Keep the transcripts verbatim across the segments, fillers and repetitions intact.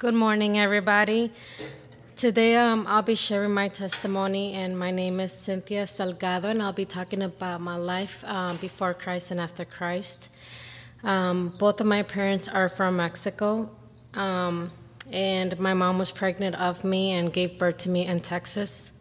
Good morning, everybody. Today um, I'll be sharing my testimony, and my name is Cynthia Salgado, and I'll be talking about my life um, before Christ and after Christ. Um, both of my parents are from Mexico, um, and my mom was pregnant of me and gave birth to me in Texas.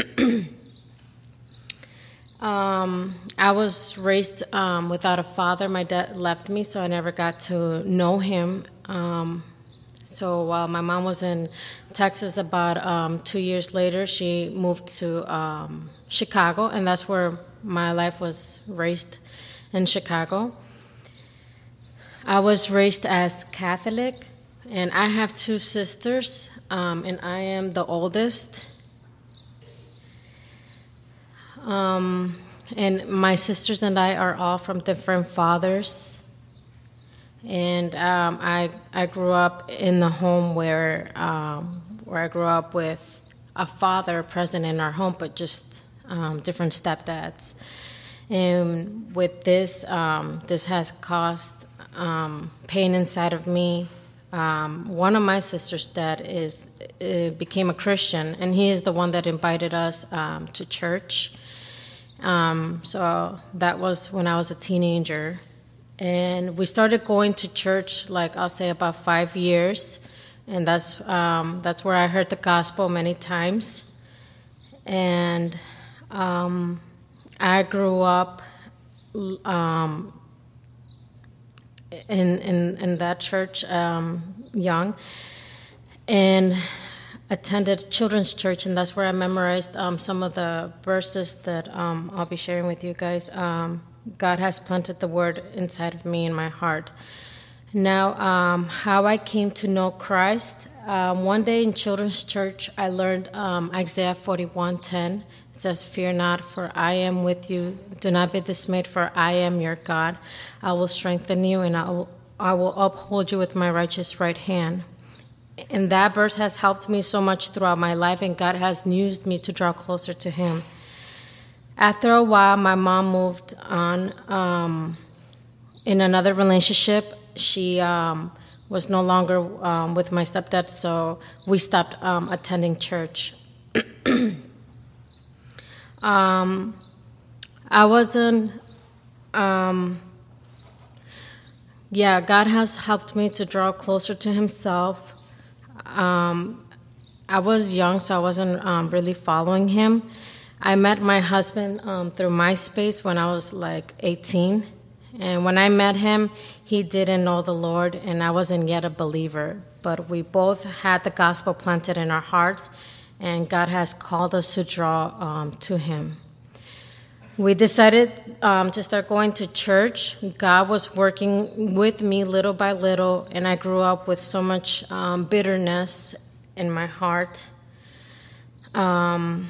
um, I was raised um, without a father. My dad left me, so I never got to know him. Um, So while my mom was in Texas, about um, two years later, she moved to um, Chicago, and that's where my life was raised, in Chicago. I was raised as Catholic, and I have two sisters, um, and I am the oldest. Um, and my sisters and I are all from different fathers. And um, I I grew up in the home where um, where I grew up with a father present in our home, but just um, different stepdads. And with this, um, this has caused um, pain inside of me. Um, one of my sister's dad is uh, became a Christian, and he is the one that invited us um, to church. Um, so that was when I was a teenager. And we started going to church, like I'll say, about five years, and that's um, that's where I heard the gospel many times. And um, I grew up um, in, in in that church um, young, and attended children's church, and that's where I memorized um, some of the verses that um, I'll be sharing with you guys. Um, God has planted the word inside of me in my heart. Now, um, how I came to know Christ. Um, one day in children's church, I learned um, Isaiah forty-one ten. It says, "Fear not, for I am with you. Do not be dismayed, for I am your God. I will strengthen you, and I will, I will uphold you with my righteous right hand." And that verse has helped me so much throughout my life, and God has used me to draw closer to Him. After a while, my mom moved on um, in another relationship. She um, was no longer um, with my stepdad, so we stopped um, attending church. um, I wasn't, um, yeah, God has helped me to draw closer to Himself. Um, I was young, so I wasn't um, really following Him. I met my husband um, through MySpace when I was like eighteen. And when I met him, he didn't know the Lord, and I wasn't yet a believer. But we both had the gospel planted in our hearts, and God has called us to draw um, to Him. We decided um, to start going to church. God was working with me little by little, and I grew up with so much um, bitterness in my heart. Um,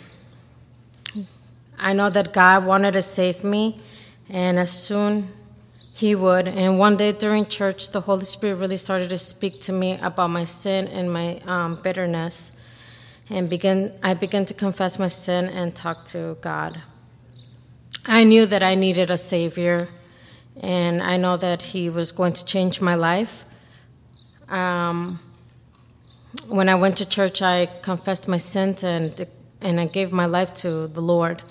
I know that God wanted to save me, and as soon He would. And one day during church, the Holy Spirit really started to speak to me about my sin and my um, bitterness, and begin. I began to confess my sin and talk to God. I knew that I needed a Savior, and I know that He was going to change my life. Um, when I went to church, I confessed my sins and and I gave my life to the Lord.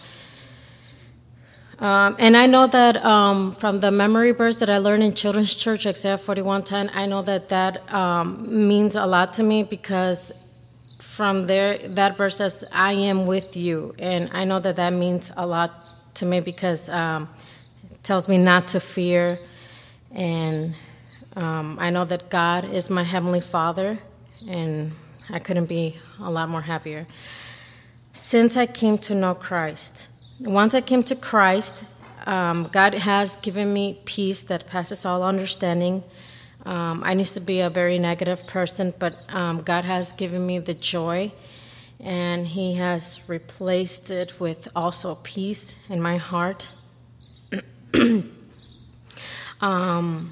Um, and I know that um, from the memory verse that I learned in children's church, Isaiah forty-one ten, I know that that um, means a lot to me, because from there, that verse says, "I am with you." And I know that that means a lot to me, because um, it tells me not to fear. And um, I know that God is my Heavenly Father, and I couldn't be a lot more happier. Since I came to know Christ, once I came to Christ, um, God has given me peace that passes all understanding. Um, I used to be a very negative person, but um, God has given me the joy, and He has replaced it with also peace in my heart. um,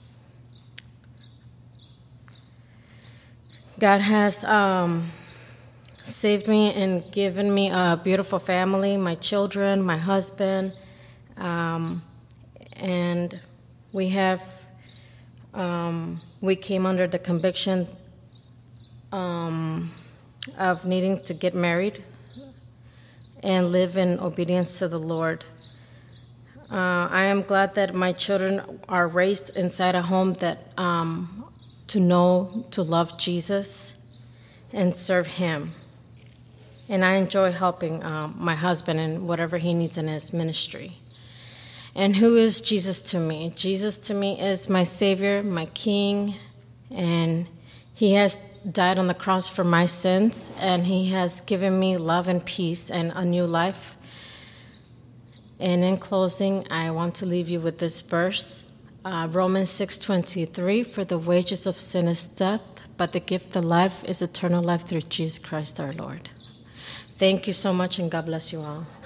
God has um, saved me and given me a beautiful family, my children, my husband, um, and we have, um, we came under the conviction um, of needing to get married and live in obedience to the Lord. Uh, I am glad that my children are raised inside a home that um, to know, to love Jesus and serve Him. And I enjoy helping um, my husband in whatever he needs in his ministry. And who is Jesus to me? Jesus to me is my Savior, my King, and He has died on the cross for my sins, and He has given me love and peace and a new life. And in closing, I want to leave you with this verse, uh, Romans six twenty-three, for the wages of sin is death, but the gift of life is eternal life through Jesus Christ our Lord. Thank you so much, and God bless you all.